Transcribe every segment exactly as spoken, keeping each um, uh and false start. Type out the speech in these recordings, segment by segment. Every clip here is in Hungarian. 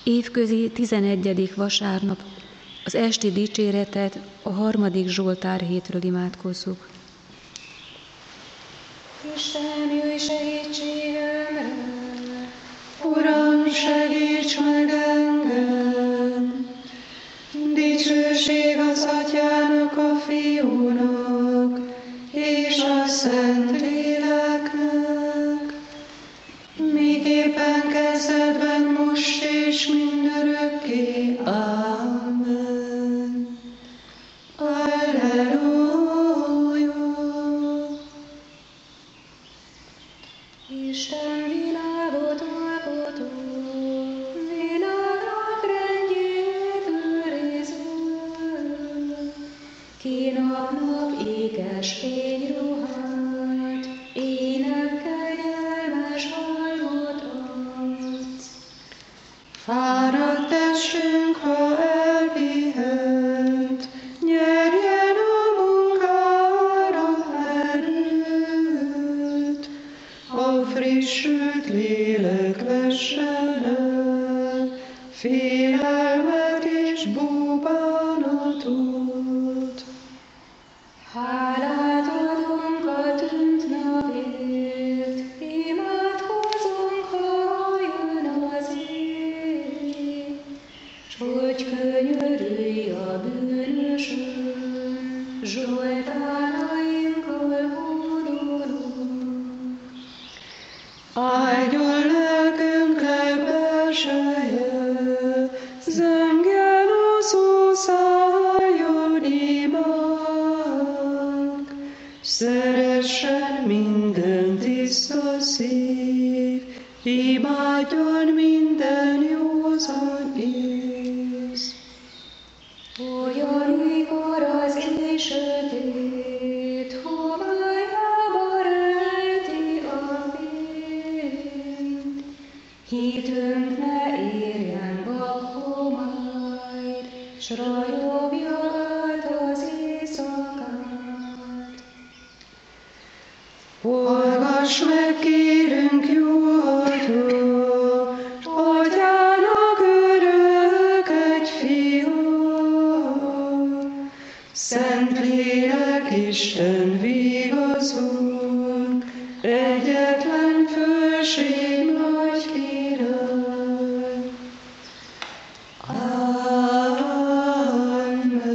Évközi tizenegyedik vasárnap, az esti dicséretet a harmadik Zsoltár hétről imádkozzuk. Isten, jöjj segítségemre! Uram, segíts meg engem! Dicsőség az Atyának, a Fiúnak, és a Szentléleknek, miképpen kezdetben, most és mindörökké. Amen. Alleluja! Isten világot alkotó, világnak rendjét őriző, ki nap-nap ékes fényruhát, énekkel gyelmes halmot adsz. Fáradt testünk, ha elpihet, nyerjen a munkára erőt, a frissült lélek vessen el félelmet és búbánatot. Hálát adunk a tűnt napért, imádkozunk, ha jön az éj, s hogy könyörülj a bűnösön, zsoltárainkkal hódolunk. Áldjon lelkünk legbelseje, zengjen az ószájon imánk, szeressen minden tiszta szív, imádjon minden józan ész. Olyan, mikor az éj sötét, homályába rejti a fényt, hitünk ne érjen vakhomályt, s rajogja át az éjszakát. Hallgass meg, kérünk, jó Atya, Atyának örök egy Fia, Szentlélek Isten vigaszunk, egyetlen főség nagy király. Amen.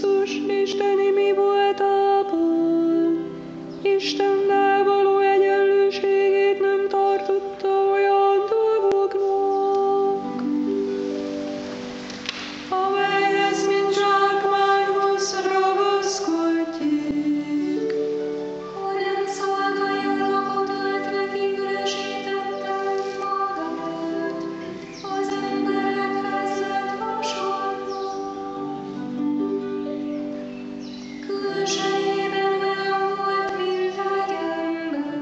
Krisztus isteni mi voltában, Istennel való egyenlőségét nem tartotta olyan dolgoknak, amelyhez mint zsákmányhoz ragaszkodjék, hanem szolgáljanak öltve kívülesítette magát, az emberekhez lett hasonló. Külsejében olyan volt, mint egy ember,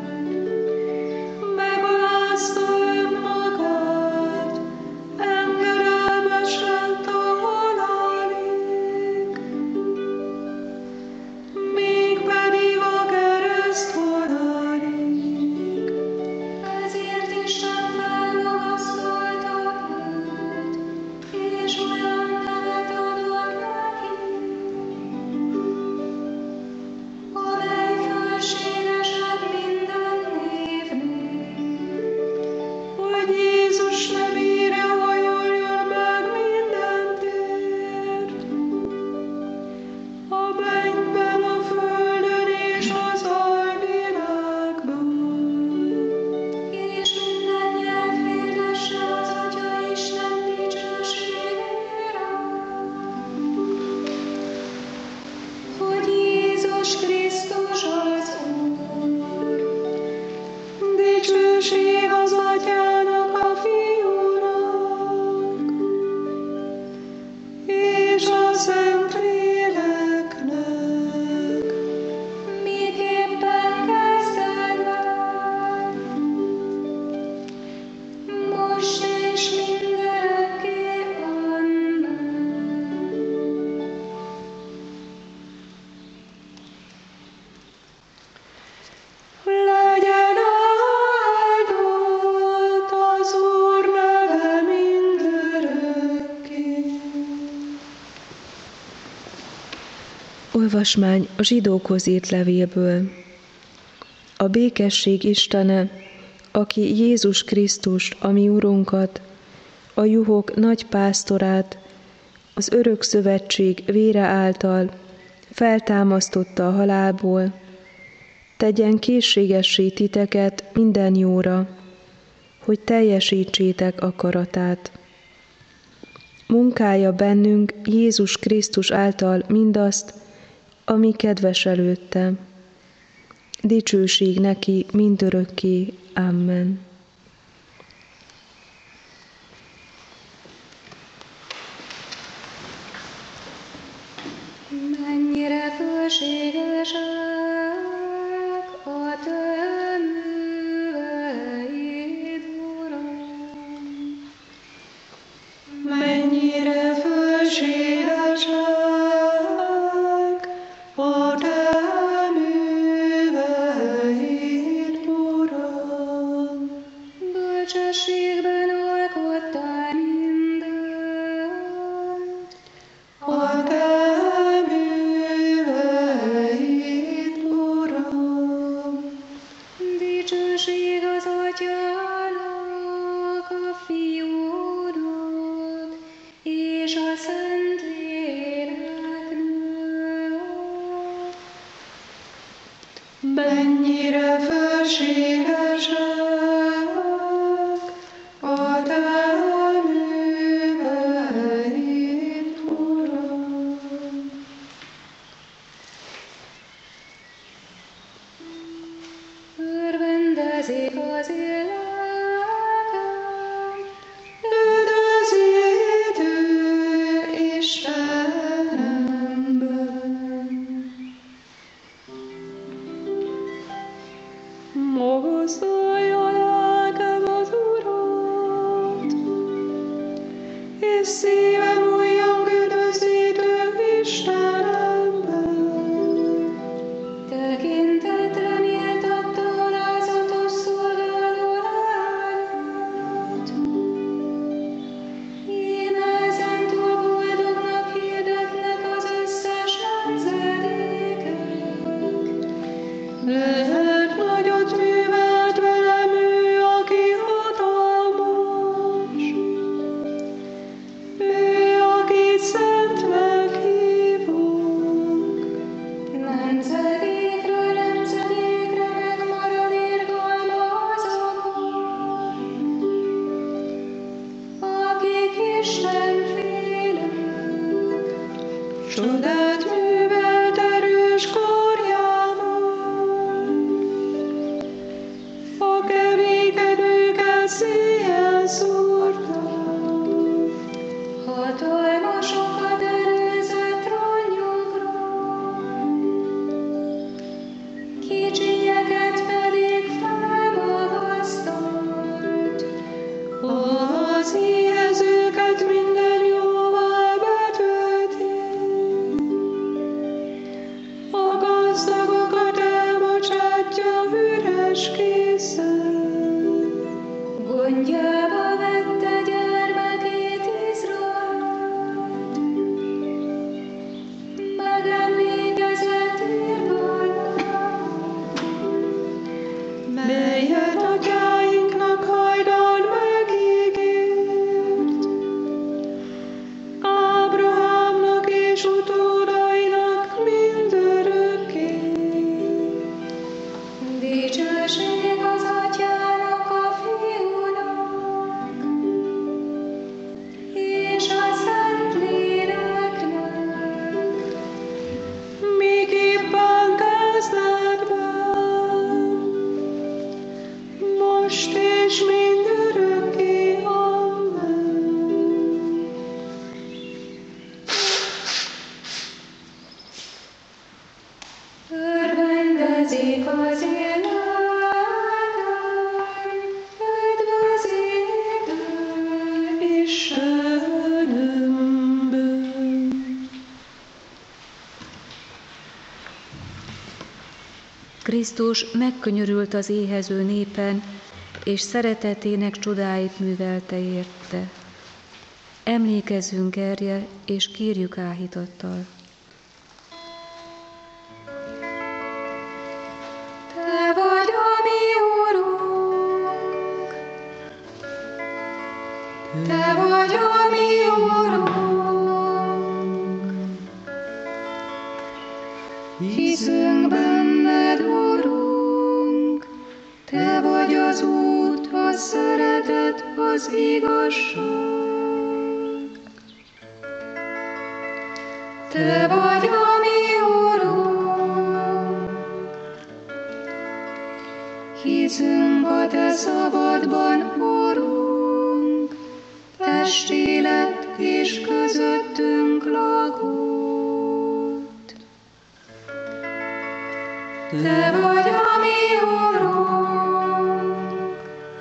megalázta önmagát, engedelmes lett a halálig, mégpedig a kereszt halálig. ezért Isten felmagasztalta őt, és olyan nevet adott neki, amely fölségesebb minden névnél, Hogy Jézus nevére hajoljon meg minden tér, a mennyben, a földön és az alvilágban. és minden nyelv hirdesse az Atya Isten dicsőségére, hogy Jézus Krisztus az Úr. Dicsőség az Atyának, a Fiúnak, és a Szentléleknek, Miképpen kezdetben, most és mindörökké. Amen. legyen áldott az Úr neve mindörökké. Olvasmány a zsidókhoz írt levélből. A békesség Istene, aki Jézus Krisztust, a mi Urunkat, a juhok nagy pásztorát, az örök szövetség vére által feltámasztotta a halálból, tegyen készségessé titeket minden jóra, hogy teljesítsétek akaratát. Munkálja bennünk Jézus Krisztus által mindazt, ami kedves előtte. Dicsőség neki mindörökké. Amen. Mennyire fölségesek a te műveid, Uram! Mennyire fölségesek a te műveid, Uram! Bölcsességben alkottál mindent, A te műveid, Uram! dicsőség az Atyának, a Fiúnak és a Szentléleknek. Mennyire fölségesek a te műveid, Uram! Örvendezik az lelkem, Üdvözítő Istenemben. Magasztalja lelkem az Urat, és szívem újjong üdvözítő Istenemben. tekintetre méltatta alázatos szolgáló gazdagokat elbocsátja üres kézzel. Gondjába vette gyermekét Izraelt, megemlékezett irgalmáról, melyet atyáinknak hajdan megígért, Ábrahámnak és utódainak mindörökké. dicsőség az Atyának, a Fiúnak, és a Szentléleknek, Miképpen kezdetben, most és mindörökké. Amen. örvendezik az életen, üdvözítő Istenünkből. Krisztus megkönyörült az éhező népen, és szeretetének csodáit művelte érte. Emlékezzünk erre, és kérjük áhítattal. Te vagy a mi Urunk, Te vagy a mi Urunk, hiszünk benned, Urunk, Te vagy az út, a szeretet, az igazság. Te vagy a mi Urunk, hiszünk a Te szabadban, Urunk, testi lett és közöttünk lakott. Te vagy a mi Urunk,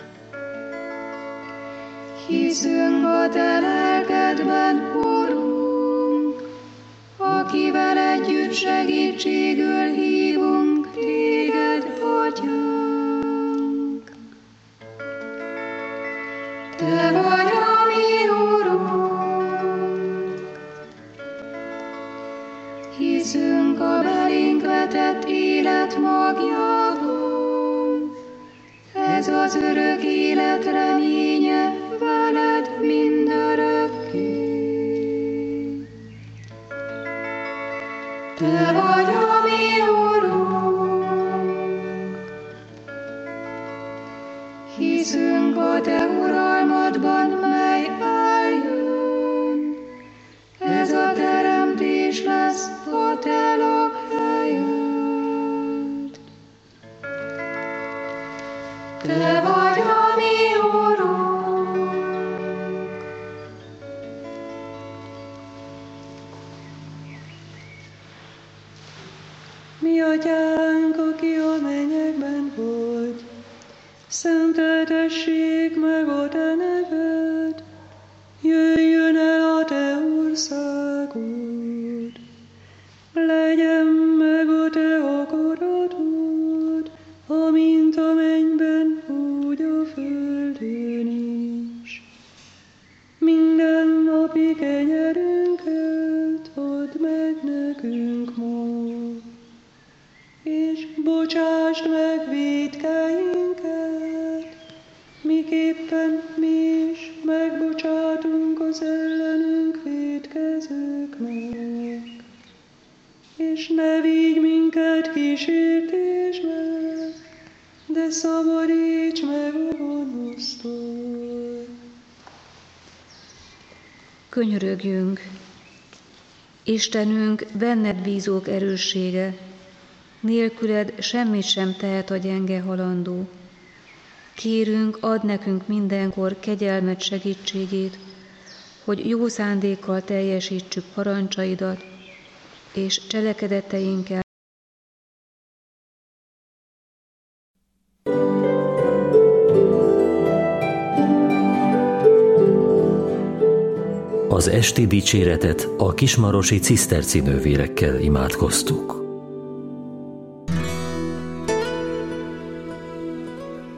hiszünk a Te lelkedben, Urunk, akivel együtt segítségül hívunk Téged, Atyánk. Te vagy a mi Urunk, hiszünk a belénk vetett élet magjában, ez az örök élet reménye veled mindörökké. Te vagy a mi Urunk, hiszünk a Te uralmadban, mely eljön, ez a teremtés lesz a Te lakhelyed. Te vagy a mi Urunk, Mi Atyánk, aki a mennyekben vagy, szenteltessék meg a Te neved, jöjjön el a Te országod, legyen meg a Te akaratod, amint a mennyben, úgy a földön is. Minden napi kenyerünket add meg nekünk ma, és bocsásd meg vétkeinket, miképpen mi is megbocsátunk az ellenünk vétkezőknek. És ne vigy minket kísértésbe, de szabadíts meg a gonosztól. Könyörögjünk! Istenünk, benned bízók erőssége, nélküled semmit sem tehet a gyenge halandó. Kérünk, add nekünk mindenkor kegyelmed segítségét, hogy jó szándékkal teljesítsük parancsaidat, és cselekedeteinkkel Az esti dicséretet a kismarosi ciszterci nővérekkel imádkoztuk.